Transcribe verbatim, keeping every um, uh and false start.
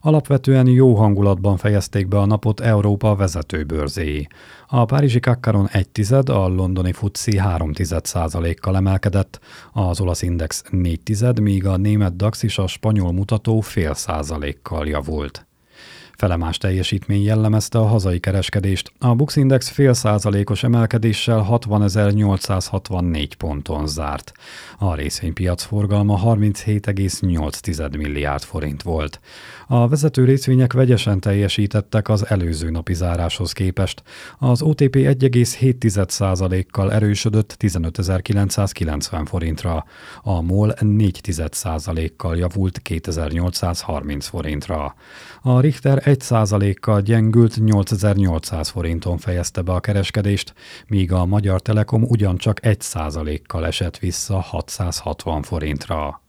Alapvetően jó hangulatban fejezték be a napot Európa vezető bőrzéi. A párizsi Kakkaron egy tized, a londoni FTSE három tized százalékkal emelkedett, az olasz index négy tized, míg a német DAX és a spanyol mutató fél százalékkal javult. Felemás teljesítmény jellemezte a hazai kereskedést. A Bux Index fél százalékos emelkedéssel hatvanezer-nyolcszázhatvannégy ponton zárt. A részvénypiac forgalma harminchét egész nyolc milliárd forint volt. A vezető részvények vegyesen teljesítettek az előző napi záráshoz képest. Az o té pé egy egész hét százalékkal erősödött tizenötezer-kilencszázkilencven forintra. A MOL négy százalékkal javult kétezer-nyolcszázharminc forintra. A Richter egy százalékkal gyengült nyolcezer-nyolcszáz forinton fejezte be a kereskedést, míg a Magyar Telekom ugyancsak egy százalékkal esett vissza hatszázhatvan forintra.